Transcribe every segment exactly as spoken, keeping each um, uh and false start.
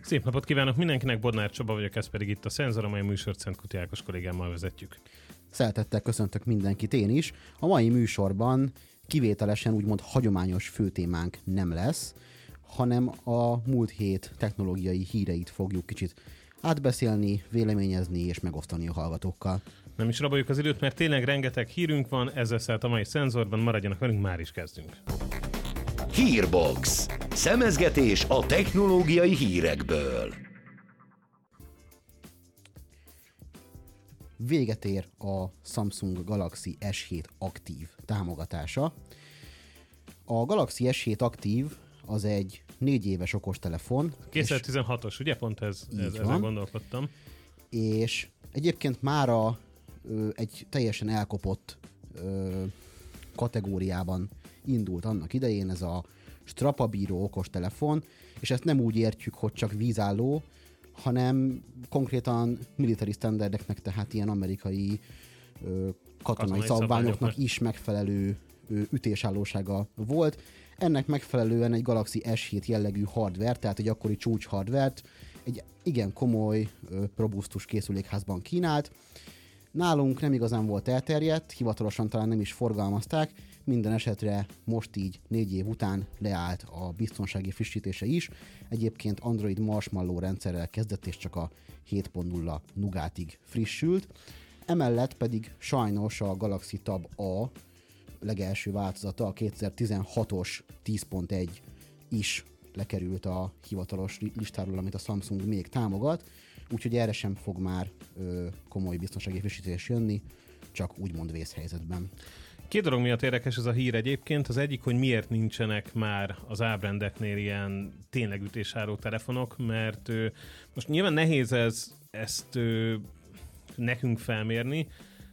Szép napot kívánok mindenkinek, Bodnár Csaba vagyok, ez pedig itt a Szenzor, amely műsort Szentkuti Ákos kollégámmal vezetjük. Szeretettel köszöntök mindenkit én is. A mai műsorban kivételesen úgymond hagyományos főtémánk nem lesz, hanem a múlt hét technológiai híreit fogjuk kicsit átbeszélni, véleményezni és megosztani a hallgatókkal. Nem is raboljuk az időt, mert tényleg rengeteg hírünk van, ezzel szállt a mai Szenzorban, maradjanak velünk, már is kezdünk. Hírbox. Szemezgetés a technológiai hírekből. Véget ér a Samsung Galaxy S hét aktív támogatása. A Galaxy S hét aktív az egy négy éves okostelefon. kétezer-tizenhatos, ugye? Pont ez, ez ezen gondolkodtam. És egyébként mára ö, egy teljesen elkopott ö, kategóriában indult annak idején ez a strapabíró okostelefon, és ezt nem úgy értjük, hogy csak vízálló, hanem konkrétan military standardeknek, tehát ilyen amerikai ö, katonai, katonai szabványoknak is megfelelő ö, ütésállósága volt. Ennek megfelelően egy Galaxy S hét jellegű hardware, tehát egy akkori csúcs hardware-t egy igen komoly, ö, robusztus készülékházban kínált. Nálunk nem igazán volt elterjedt, hivatalosan talán nem is forgalmazták, minden esetre most így négy év után leállt a biztonsági frissítése is. Egyébként Android Marshmallow rendszerrel kezdett, és csak a hét pont nulla Nougatig frissült. Emellett pedig sajnos a Galaxy Tab A legelső változata, a kétezer-tizenhatos tíz pont egy is lekerült a hivatalos listáról, amit a Samsung még támogat, úgyhogy erre sem fog már ö, komoly biztonsági frissítés jönni, csak úgymond vészhelyzetben. Két dolog miatt érdekes ez a hír egyébként. Az egyik, hogy miért nincsenek már az ábrendeknél ilyen tényleg ütésáró telefonok, mert ö, most nyilván nehéz ez, ezt ö, nekünk felmérni,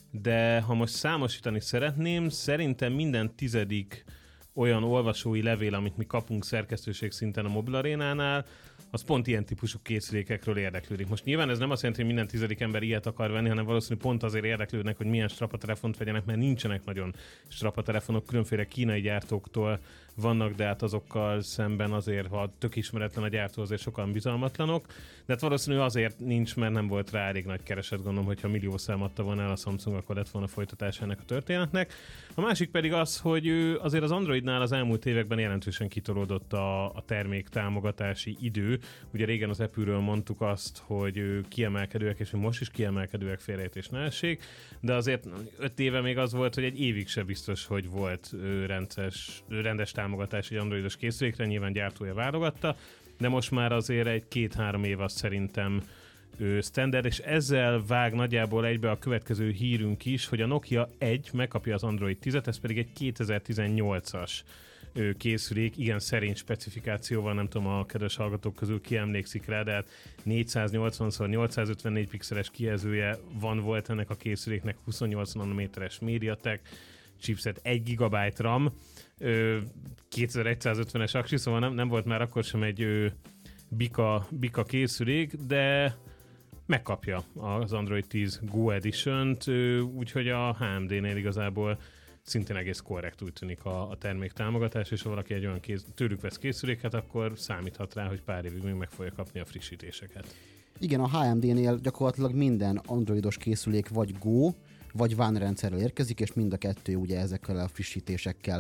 de ha most számosítani szeretném, szerintem minden tizedik olyan olvasói levél, amit mi kapunk szerkesztőség szinten a mobilarénánál, az pont ilyen típusú készülékekről érdeklődik. Most nyilván ez nem azt jelenti, hogy minden tizedik ember ilyet akar venni, hanem valószínűleg pont azért érdeklődnek, hogy milyen strapatelefont vegyenek, mert nincsenek nagyon strapatelefonok, különféle kínai gyártóktól vannak, de hát azokkal szemben azért, ha tök ismeretlen a gyártó, azért sokan bizalmatlanok. De hát valószínűleg azért nincs, mert nem volt rá elég nagy kereset, gondolom, hogyha millió szám adta volna el a Samsung, akkor lett volna folytatása ennek a történetnek. A másik pedig az, hogy azért az Androidnál az elmúlt években jelentősen kitolódott a, a termék támogatási idő. Ugye régen az Apple-ről mondtuk azt, hogy kiemelkedőek, és most is kiemelkedőek, félreértés ne essék, de azért öt éve még az volt, hogy egy évig se biztos, hogy volt rendes, rendes támogatás egy androidos készülékre, nyilván gyártója válogatta, de most már azért egy két-három év az szerintem standard, és ezzel vág nagyjából egybe a következő hírünk is, hogy a Nokia egy megkapja az Android tízet, ez pedig egy kétezer-tizennyolcas készülék, igen szerény specifikációval, nem tudom, a kedves hallgatók közül ki emlékszik rá, de hát négyszáznyolcvan szor nyolcszázötvennégy pixeles kijelzője van, volt ennek a készüléknek, huszonnyolc nanométeres MediaTek chipset, egy gigabyte RAM, kétezer-százötvenes aksi, szóval nem, nem volt már akkor sem egy ö, bika, bika készülék, de megkapja az Android tíz Go Edition-t, úgyhogy a há em dé-nél igazából szintén egész korrekt úgy tűnik a, a termék támogatás, és ha valaki egy olyan kész, tőlük vesz készüléket, akkor számíthat rá, hogy pár évig még meg fogja kapni a frissítéseket. Igen, a há em dé-nél gyakorlatilag minden androidos készülék vagy Go, vagy One rendszerrel érkezik, és mind a kettő ugye ezekkel a frissítésekkel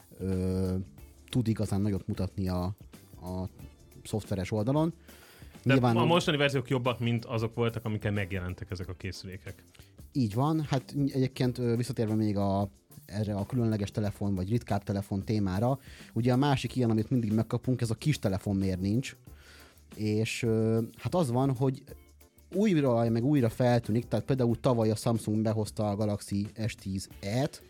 ö, tud igazán nagyot mutatni a, a szoftveres oldalon. De nyilván a mostani verziók jobbak, mint azok voltak, amikkel megjelentek ezek a készülékek. Így van, hát egyébként visszatérve még a, erre a különleges telefon, vagy ritkább telefon témára, ugye a másik ilyen, amit mindig megkapunk, ez a kis telefon miért nincs, és hát az van, hogy újra meg újra feltűnik, tehát például tavaly a Samsung behozta a Galaxy S tíz E-t,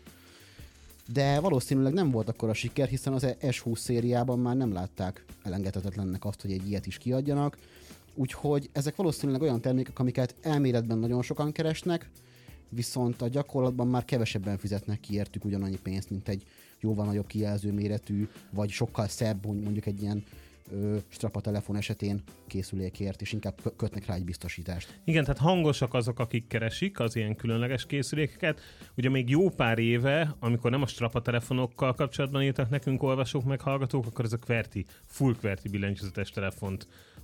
de valószínűleg nem volt akkora siker, hiszen az S húsz szériában már nem látták elengedhetetlennek azt, hogy egy ilyet is kiadjanak, úgyhogy ezek valószínűleg olyan termékek, amiket elméletben nagyon sokan keresnek, viszont a gyakorlatban már kevesebben fizetnek ki értük ugyanannyi pénzt, mint egy jóval nagyobb kijelző méretű, vagy sokkal szebb, mondjuk egy ilyen ö, strapa telefon esetén készülékért, és inkább kötnek rá egy biztosítást. Igen, tehát hangosak azok, akik keresik az ilyen különleges készülékeket. Ugye még jó pár éve, amikor nem a strapa telefonokkal kapcsolatban írtak nekünk olvasók meg hallgatók, akkor ez a QWERTY, full QWERTY billentyűzetes telefont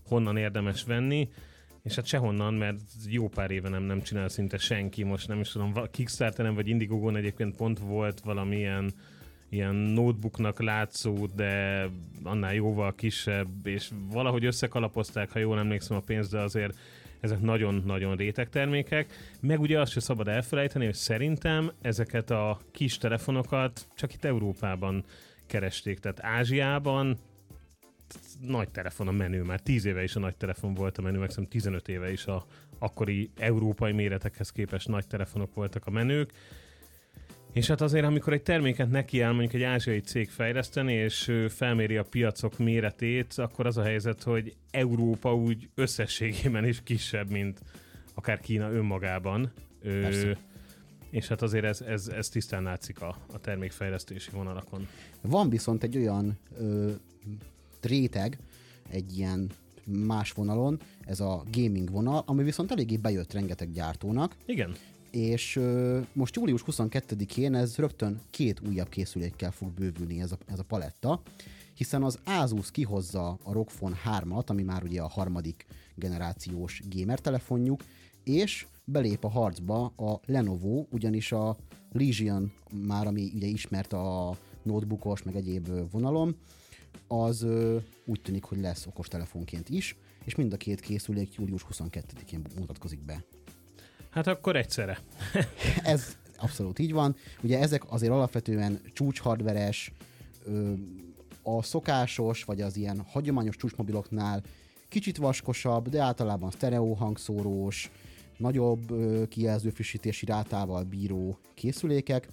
honnan érdemes venni, és hát sehonnan, mert jó pár éve nem, nem csinál szinte senki, most nem is tudom, Kickstarteren vagy Indiegogon egyébként pont volt valamilyen ilyen notebooknak látszó, de annál jóval kisebb, és valahogy összekalapozták, ha jól emlékszem a pénzt, de azért ezek nagyon-nagyon réteg termékek. Meg ugye azt sem szabad elfelejteni, hogy szerintem ezeket a kis telefonokat csak itt Európában keresték, tehát Ázsiában nagy telefon a menő, már tíz éve is a nagy telefon volt a menő, meg szerintem tizenöt éve is a akkori európai méretekhez képest nagy telefonok voltak a menők. És hát azért, amikor egy terméket nekiáll mondjuk egy ázsiai cég fejleszteni, és felméri a piacok méretét, akkor az a helyzet, hogy Európa úgy összességében is kisebb, mint akár Kína önmagában. Ö, és hát azért ez, ez, ez tisztán látszik a, a termékfejlesztési vonalakon. Van viszont egy olyan ö, réteg, egy ilyen más vonalon, ez a gaming vonal, ami viszont eléggé bejött rengeteg gyártónak. Igen. És ö, most július huszonkettedikén ez rögtön két újabb készülékkel fog bővülni ez a, ez a paletta, hiszen az Asus kihozza a ROG Phone hármat, ami már ugye a harmadik generációs gamer telefonjuk, és belép a harcba a Lenovo, ugyanis a Legion már, ami ugye ismert a notebookos, meg egyéb vonalon, az ö, úgy tűnik, hogy lesz okostelefonként is, és mind a két készülék július huszonkettedikén mutatkozik be. Hát akkor egyszerre. Ez abszolút így van. Ugye ezek azért alapvetően csúcshardveres, a szokásos, vagy az ilyen hagyományos csúcsmobiloknál kicsit vaskosabb, de általában sztereó hangszórós, nagyobb kijelző frissítési rátával bíró készülékek,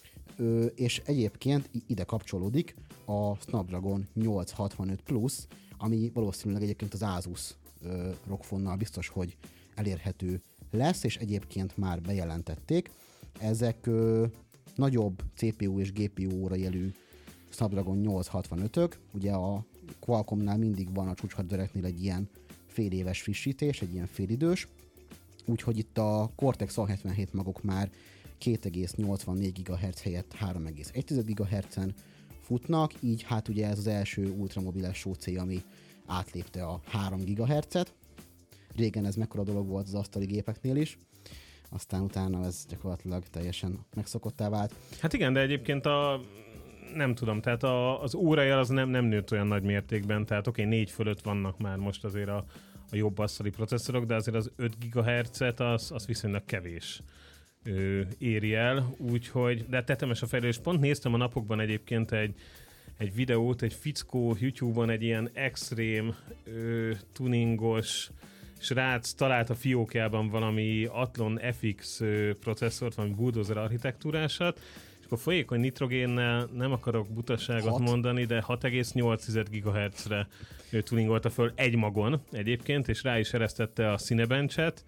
és egyébként ide kapcsolódik a Snapdragon nyolcszázhatvanöt Plus, ami valószínűleg egyébként az Asus ROG Phone-nal biztos, hogy elérhető lesz, és egyébként már bejelentették. Ezek ö, nagyobb cé pé u és gé pé u-ra jelű Snapdragon nyolcszázhatvanötök. Ugye a Qualcommnál mindig van a csúcshardvereknél egy ilyen fél éves frissítés, egy ilyen félidős. Úgyhogy itt a Cortex A hetvenhét magok már két egész nyolcvannégy gigahertz helyett három egész egy gigahertzen futnak, így hát ugye ez az első ultramobiles es o cé, ami átlépte a három gigahertzet. Régen ez mekkora dolog volt az asztali gépeknél is, aztán utána ez gyakorlatilag teljesen megszokottá vált. Hát igen, de egyébként a nem tudom, tehát a, az órajel az nem, nem nőtt olyan nagy mértékben, tehát oké, okay, négy fölött vannak már most azért a, a jobb asztali processzorok, de azért az öt gigahertzet az, az viszonylag kevés ö, éri el, úgyhogy, de tetemes a fejlődés. Pont néztem a napokban egyébként egy egy videót, egy fickó YouTube-on egy ilyen extrém ö, tuningos srác talált a fiókjában valami Athlon ef iksz processzort, valami bulldozer architektúrásat, és akkor folyékony nitrogénnel, nem akarok butaságot hat mondani, de hat egész nyolc gigahertzre tuningolta föl egy magon egyébként, és rá is eresztette a Cinebenchet,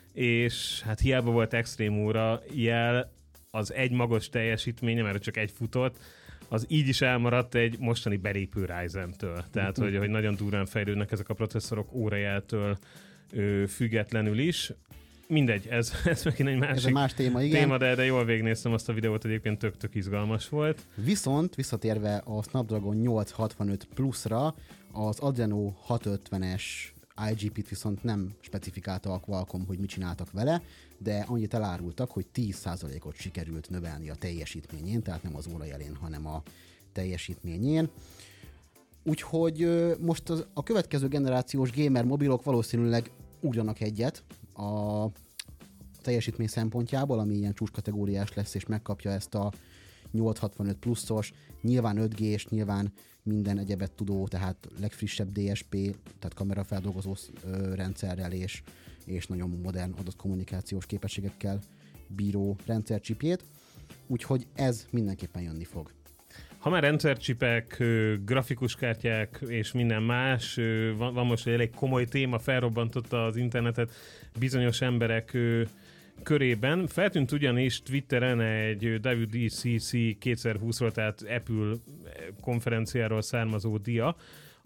és hát hiába volt extrém óra jel, az egy magos teljesítménye, mert csak egy futott, az így is elmaradt egy mostani belépő Ryzen-től. Tehát, hogy, hogy nagyon durván fejlődnek ezek a processzorok órajeltől ö, függetlenül is. Mindegy, ez, ez megint egy másik ez más téma, igen. téma, de, de jól végignéztem azt a videót, egyébként tök-tök izgalmas volt. Viszont visszatérve a Snapdragon nyolcszázhatvanöt Plus-ra, az Adreno hatszázötvenes i gé pé-t viszont nem specifikálta a Qualcomm, hogy mit csináltak vele, de annyit elárultak, hogy tíz százalékot sikerült növelni a teljesítményén, tehát nem az órajelén, hanem a teljesítményén. Úgyhogy most az, a következő generációs gamer mobilok valószínűleg ugranak egyet a teljesítmény szempontjából, ami ilyen csúcskategóriás lesz, és megkapja ezt a nyolcszázhatvanöt pluszos, nyilván öt gés, nyilván minden egyebet tudó, tehát legfrissebb dé es pé, tehát kamerafeldolgozó rendszerrel és, és nagyon modern adott kommunikációs képességekkel bíró rendszercsipjét, úgyhogy ez mindenképpen jönni fog. Ha már rendszercsipek, grafikus kártyák és minden más, van, van most egy elég komoly téma, felrobbantotta az internetet bizonyos emberek körében. Feltűnt ugyanis Twitteren egy dupla vé dé cé cé kétezer-húszról, tehát Apple konferenciáról származó dia,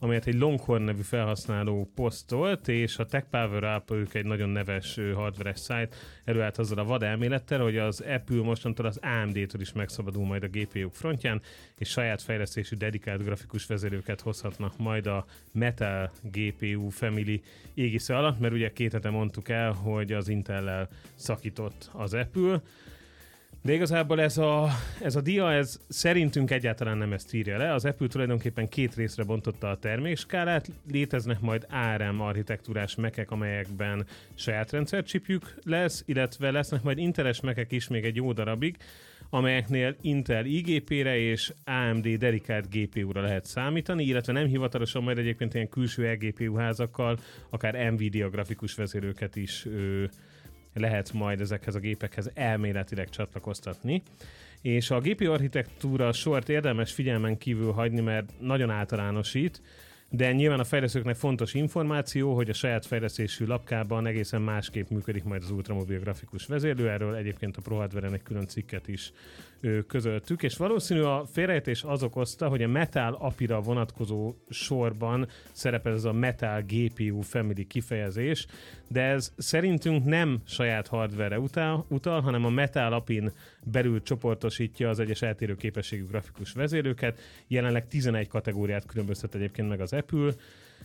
amelyet egy Longhorn nevű felhasználó posztolt, és a TechPower App, ők egy nagyon neves hardveres szájt, előállt azzal a vad elmélettel, hogy az Apple mostantól az á em dé-től is megszabadul majd a gé pé u-k frontján, és saját fejlesztésű dedikált grafikus vezérőket hozhatnak majd a Metal gé pé u Family égisze alatt, mert ugye két hete mondtuk el, hogy az Intellel szakított az Apple. De igazából ez a, ez a dia, ez szerintünk egyáltalán nem ezt írja le. Az Apple tulajdonképpen két részre bontotta a termékskálát, léteznek majd á er em architektúrás mekek, amelyekben saját rendszercsipjük lesz, illetve lesznek majd Inteles mekek is még egy jó darabig, amelyeknél Intel i gé pére és á em dé dedikált gé pé u-ra lehet számítani, illetve nem hivatalosan majd egyébként ilyen külső e gé pé u házakkal, akár Nvidia grafikus vezérőket is ö, lehet majd ezekhez a gépekhez elméletileg csatlakoztatni. És a gé pé u architektúra sort érdemes figyelmen kívül hagyni, mert nagyon általánosít, de nyilván a fejlesztőknek fontos információ, hogy a saját fejlesztésű lapkában egészen másképp működik majd az ultramobil grafikus vezérlő. Erről egyébként a ProHardware-en egy külön cikket is ö, közöltük, és valószínű a félreértés az okozta, hogy a Metal á pé i-ra vonatkozó sorban szerepel ez a Metal gé pé u Family kifejezés, de ez szerintünk nem saját hardware-re utal, utal, hanem a Metal á pé i-n belül csoportosítja az egyes eltérő képességű grafikus vezérlőket. Jelenleg tizenegy kategóriát különböztet egyébként meg az Apple.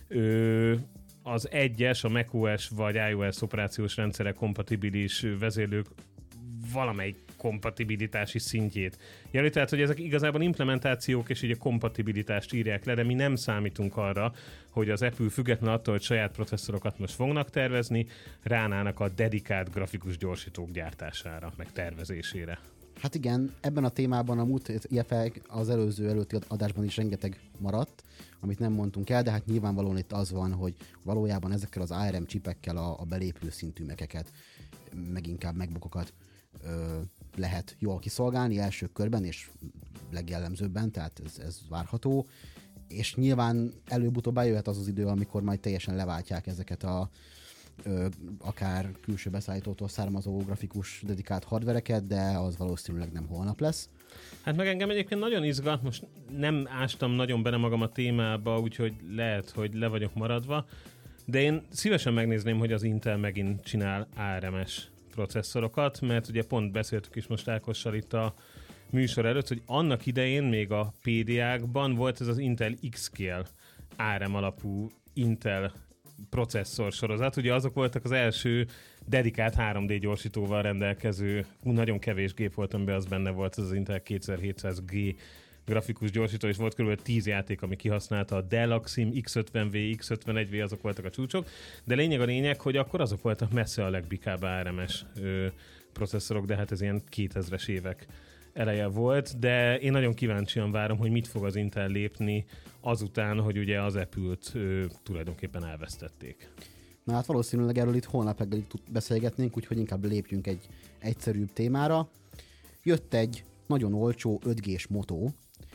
Ö, az egyes, a macOS vagy iOS operációs rendszerek kompatibilis vezérlők valamelyik kompatibilitási szintjét jelöli, tehát hogy ezek igazából implementációk, és így a kompatibilitást írják le, de mi nem számítunk arra, hogy az Apple független attól, hogy saját processzorokat most fognak tervezni, ránának a dedikált grafikus gyorsítók gyártására, meg tervezésére. Hát igen, ebben a témában a múlt az előző előtti adásban is rengeteg maradt, amit nem mondtunk el, de hát nyilvánvalóan itt az van, hogy valójában ezekkel az á er em csipekkel a, a belépő szintű mekeket, meg inkább megbukokat ö, lehet jól kiszolgálni első körben, és legjellemzőbben, tehát ez, ez várható, és nyilván előbb-utóbb eljöhet az az idő, amikor majd teljesen leváltják ezeket a ö, akár külső beszállítótól származó grafikus dedikált hardvereket, de az valószínűleg nem holnap lesz. Hát meg engem egyébként nagyon izgat, most nem ástam nagyon bele magam a témába, úgyhogy lehet, hogy le vagyok maradva, de én szívesen megnézném, hogy az Intel megint csinál á er em-es processzorokat, mert ugye pont beszéltük is most Ákossal itt a műsor előtt, hogy annak idején még a pé dé á-kban volt ez az Intel X-Scale á er em alapú Intel processzor sorozat. Ugye azok voltak az első dedikált három dé gyorsítóval rendelkező, nagyon kevés gép volt, amiben az benne volt, az az Intel kétezer-hétszáz G grafikus gyorsító, és volt kb. tíz játék, ami kihasználta a Dell Axim, X ötven vé, X ötvenegy vé, azok voltak a csúcsok, de lényeg a lényeg, hogy akkor azok voltak messze a legbikább á er em-es ö, processzorok, de hát ez ilyen kétezres évek eleje volt, de én nagyon kíváncsian várom, hogy mit fog az Intel lépni azután, hogy ugye az Apple-t ö, tulajdonképpen elvesztették. Na hát valószínűleg erről itt holnap reggelig beszélgetnénk, úgyhogy inkább lépjünk egy egyszerűbb témára. Jött egy nagyon olcsó öt gés Moto,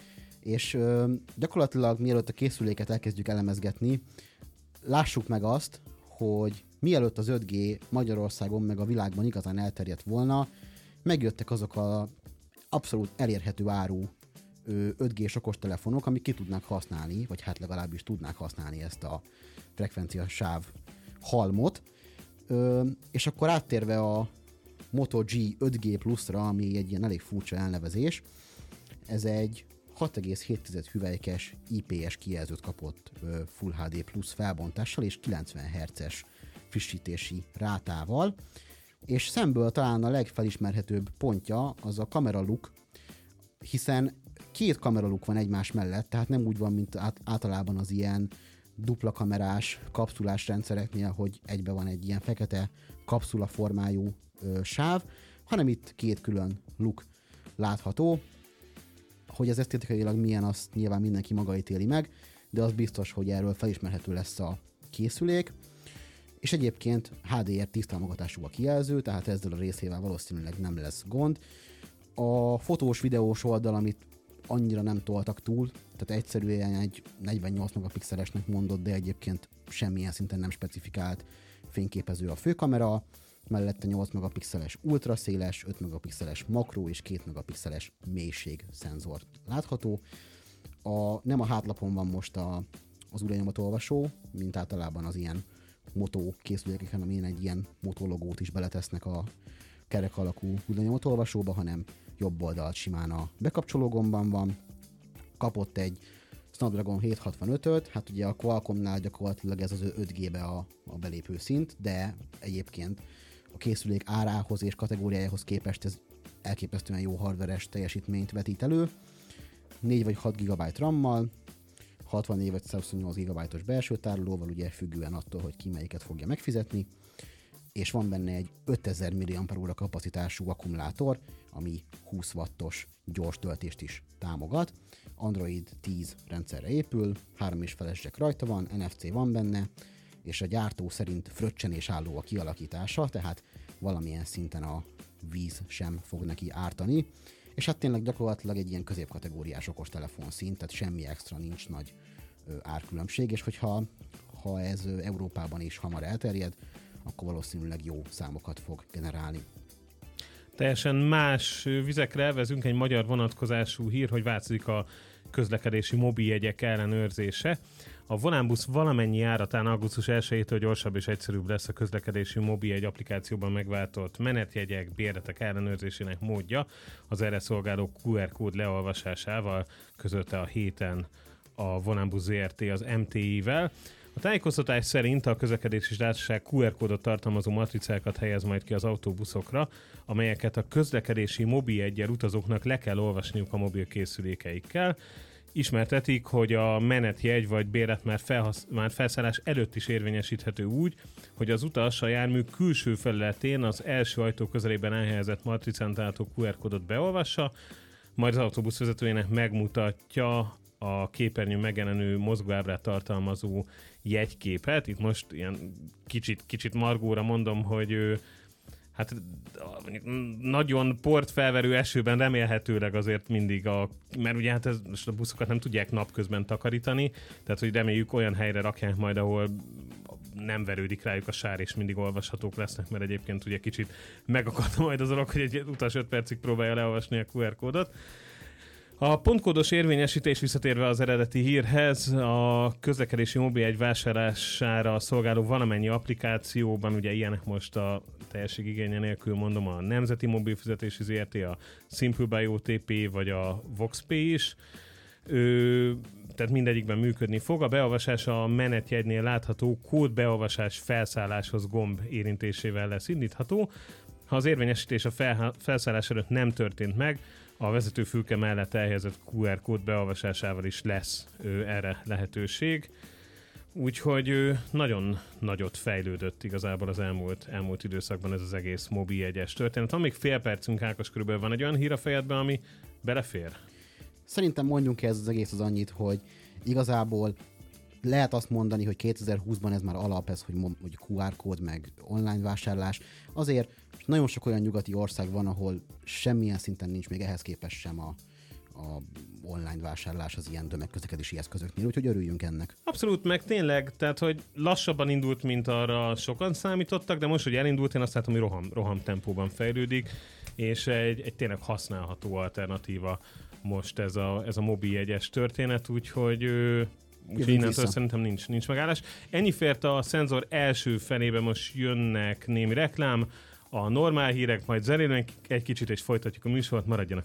és ö, gyakorlatilag mielőtt a készüléket elkezdjük elemezgetni, lássuk meg azt, hogy mielőtt az öt gé Magyarországon meg a világban igazán elterjedt volna, megjöttek azok a abszolút elérhető áru ö, öt gés okostelefonok, amik ki tudnák használni, vagy hát legalábbis tudnák használni ezt a frekvencia sáv halmot, ö, és akkor áttérve a Moto G öt gé Plus-ra, ami egy ilyen elég furcsa elnevezés, ez egy hat egész hét hüvelykes i pé es kijelzőt kapott ö, Full há dé Plus felbontással és kilencven hertzes frissítési rátával, és szemből talán a legfelismerhetőbb pontja az a kamera look, hiszen két kamera look van egymás mellett, tehát nem úgy van, mint át, általában az ilyen dupla kamerás, kapszulás rendszereknél, hogy egybe van egy ilyen fekete kapszula formájú ö, sáv, hanem itt két külön look látható. Hogy ez esztétikailag milyen, azt nyilván mindenki maga ítéli meg, de az biztos, hogy erről felismerhető lesz a készülék. És egyébként há dé er tíz támogatású a kijelző, tehát ezzel a részével valószínűleg nem lesz gond. A fotós, videós oldal, amit annyira nem toltak túl, tehát egyszerűen egy negyvennyolc megapixelesnek mondott, de egyébként semmilyen szinten nem specifikált fényképező a főkamera, mellette nyolc megapixeles ultraszéles, öt megapixeles makró és két megapixeles mélység szenzor látható. A, nem a hátlapon van most a, az ujjlenyomatolvasó, mint általában az ilyen motó készülékeken, amin egy ilyen motologót is beletesznek a kerek alakú ujjlenyomatolvasóba, hanem jobb oldalt simán a bekapcsoló gombban van. Kapott egy Snapdragon hétszázhatvanötöt, hát ugye a Qualcommnál gyakorlatilag ez az öt G-be a, a belépő szint, de egyébként a készülék árához és kategóriájához képest ez elképesztően jó hardveres teljesítményt vetít elő. négy vagy hat gigabyte RAM-mal, hatvannégy vagy százhuszonnyolc gigabyte-os belső tárolóval, ugye függően attól, hogy ki melyiket fogja megfizetni, és van benne egy ötezer milliampere-óra kapacitású akkumulátor, ami húsz wattos gyors töltést is támogat. Android tíz rendszerre épül, három és feles jack rajta van, en ef cé van benne, és a gyártó szerint fröccsenés álló a kialakítása, tehát valamilyen szinten a víz sem fog neki ártani, és hát tényleg gyakorlatilag egy ilyen középkategóriás okos telefonszint, tehát semmi extra, nincs nagy ö, árkülönbség, és hogyha ha ez ö, Európában is hamar elterjed, akkor valószínűleg jó számokat fog generálni. Teljesen más vizekre elvezünk, egy magyar vonatkozású hír, hogy változik a közlekedési mobiljegyek ellenőrzése. A Volánbusz valamennyi járatán augusztus elsejétől gyorsabb és egyszerűbb lesz a közlekedési mobiljegy applikációban megváltott menetjegyek, bérletek ellenőrzésének módja az erre szolgáló kú er kód leolvasásával, közölte a héten a Volánbusz zé er té az em té i-vel. A tájékoztatás szerint a közlekedési társaság kú er kódot tartalmazó matricákat helyez majd ki az autóbuszokra, amelyeket a közlekedési mobiljeggyel utazóknak le kell olvasniuk a mobil készülékeikkel. Ismertetik, hogy a menetjegy vagy bérlet már, felhasz- már felszállás előtt is érvényesíthető úgy, hogy az utas a jármű külső felületén az első ajtó közelében elhelyezett matricán található kú er kódot beolvassa, majd az autóbusz vezetőjének megmutatja a képernyőn megjelenő mozgóábrát tartalmazó jegyképet. Itt most ilyen kicsit, kicsit margóra mondom, hogy ő, hát nagyon portfelverő esőben remélhetőleg azért mindig a, mert ugye hát ez, most a buszokat nem tudják napközben takarítani, tehát hogy reméljük olyan helyre rakják majd, ahol nem verődik rájuk a sár, és mindig olvashatók lesznek, mert egyébként ugye kicsit megakad majd az alak, hogy egy utas öt percig próbálja leolvasni a kú er kódot. A pontkódos érvényesítés, visszatérve az eredeti hírhez, a közlekedési mobiljegy vásárlására szolgáló valamennyi applikációban, ugye ilyenek most a teljesség igénye nélkül mondom, a Nemzeti Mobilfizetési zé er té, a Simple Buy o té pé vagy a VoxPay is, Ö, tehát mindegyikben működni fog. A beolvasás a menetjegynél látható kódbeolvasás felszálláshoz gomb érintésével lesz indítható. Ha az érvényesítés a fel, felszállás előtt nem történt meg, a vezetőfülke mellett elhelyezett kú er kód beolvasásával is lesz ö, erre lehetőség. Úgyhogy ö, nagyon nagyot fejlődött igazából az elmúlt, elmúlt időszakban ez az egész mobiljegyes történet. Van még fél percünk, Ákos, körülbelül van egy olyan hír a fejedben, ami belefér? Szerintem mondjunk ez az egész az annyit, hogy igazából lehet azt mondani, hogy kétezer-húszban ez már alap, ez, hogy, hogy kú er kód, meg online vásárlás. Azért nagyon sok olyan nyugati ország van, ahol semmilyen szinten nincs még ehhez képest sem a, a online vásárlás az ilyen tömegközlekedési eszközöknél, úgyhogy örüljünk ennek. Abszolút, meg tényleg, tehát hogy lassabban indult, mint arra sokan számítottak, de most, hogy elindult, én azt látom, hogy roham, roham tempóban fejlődik, és egy, egy tényleg használható alternatíva most ez a, ez a mobiljegyes történet, úgyhogy Úgyhogy innentől vissza. Szerintem nincs, nincs megállás. Ennyi fért a szenzor első felébe, most jönnek némi reklám, a normál hírek, majd zenélünk egy kicsit, és folytatjuk a műsort, maradjanak